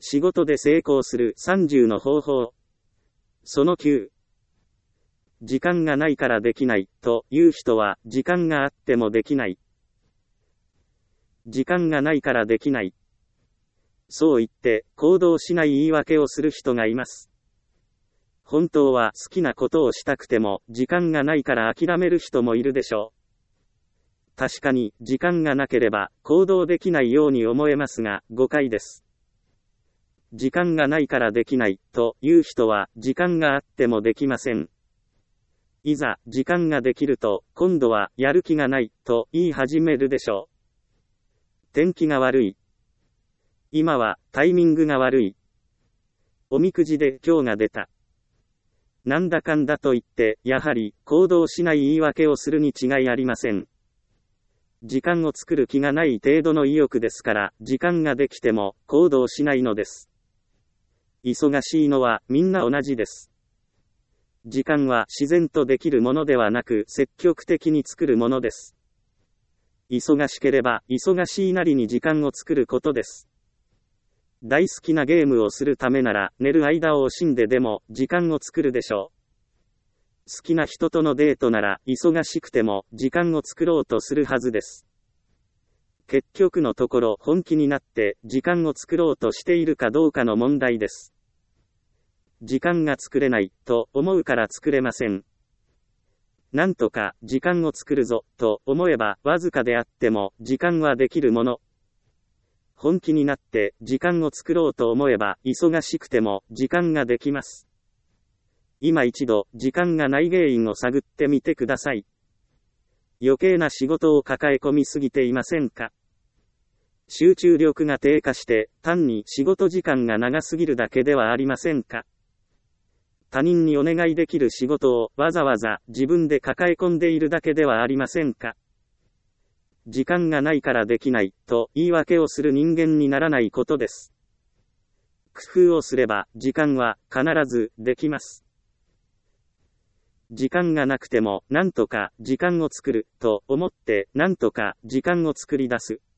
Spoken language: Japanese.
仕事で成功する30の方法。その9。時間がないからできないという人は時間があってもできない。時間がないからできない。そう言って行動しない言い訳をする人がいます。本当は好きなことをしたくても時間がないから諦める人もいるでしょう。確かに時間がなければ行動できないように思えますが誤解です。時間がないからできないという人は時間があってもできません。いざ時間ができると今度はやる気がないと言い始めるでしょう。天気が悪い。今はタイミングが悪い。おみくじで今日が出た。なんだかんだと言ってやはり行動しない言い訳をするに違いありません。時間を作る気がない程度の意欲ですから時間ができても行動しないのです。忙しいのはみんな同じです。時間は自然とできるものではなく積極的に作るものです。忙しければ忙しいなりに時間を作ることです。大好きなゲームをするためなら寝る間を惜しんででも時間を作るでしょう。好きな人とのデートなら忙しくても時間を作ろうとするはずです。結局のところ本気になって時間を作ろうとしているかどうかの問題です。時間が作れないと思うから作れません。なんとか時間を作るぞと思えばわずかであっても時間はできるもの。本気になって時間を作ろうと思えば忙しくても時間ができます。今一度時間がない原因を探ってみてください。余計な仕事を抱え込みすぎていませんか？集中力が低下して単に仕事時間が長すぎるだけではありませんか？他人にお願いできる仕事をわざわざ自分で抱え込んでいるだけではありませんか？時間がないからできないと言い訳をする人間にならないことです。工夫をすれば時間は必ずできます。時間がなくてもなんとか時間を作ると思ってなんとか時間を作り出す。